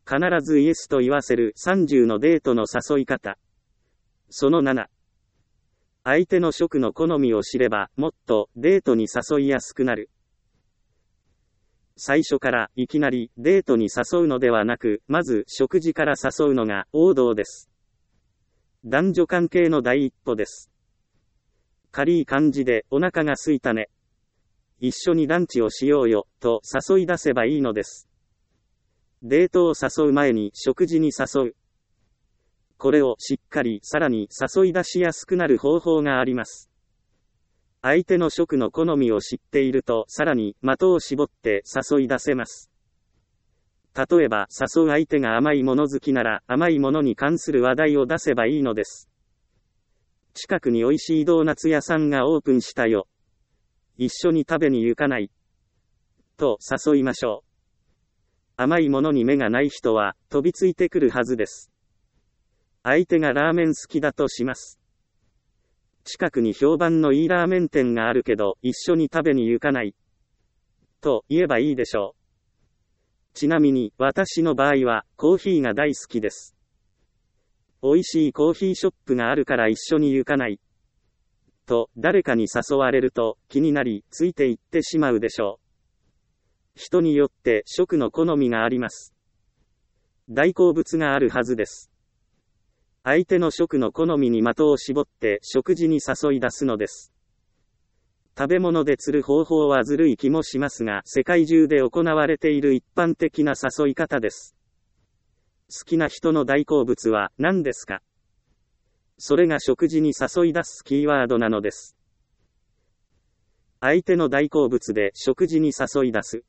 必ずイエスと言わせる30のデートの誘い方。その7。相手の食の好みを知れば、もっとデートに誘いやすくなる。最初からいきなりデートに誘うのではなく、まず食事から誘うのが王道です。男女関係の第一歩です。軽い感じでお腹が空いたね。一緒にランチをしようよ、と誘い出せばいいのです。デートを誘う前に食事に誘う。これをしっかりさらに誘い出しやすくなる方法があります。相手の食の好みを知っているとさらに的を絞って誘い出せます。例えば誘う相手が甘いもの好きなら甘いものに関する話題を出せばいいのです。近くに美味しいドーナツ屋さんがオープンしたよ。一緒に食べに行かない？と誘いましょう。甘いものに目がない人は飛びついてくるはずです。相手がラーメン好きだとします。近くに評判のいいラーメン店があるけど一緒に食べに行かない？と言えばいいでしょう。ちなみに私の場合はコーヒーが大好きです。美味しいコーヒーショップがあるから一緒に行かない？と誰かに誘われると気になりついていってしまうでしょう。人によって食の好みがあります。大好物があるはずです。相手の食の好みに的を絞って食事に誘い出すのです。食べ物で釣る方法はずるい気もしますが、世界中で行われている一般的な誘い方です。好きな人の大好物は何ですか？それが食事に誘い出すキーワードなのです。相手の大好物で食事に誘い出す。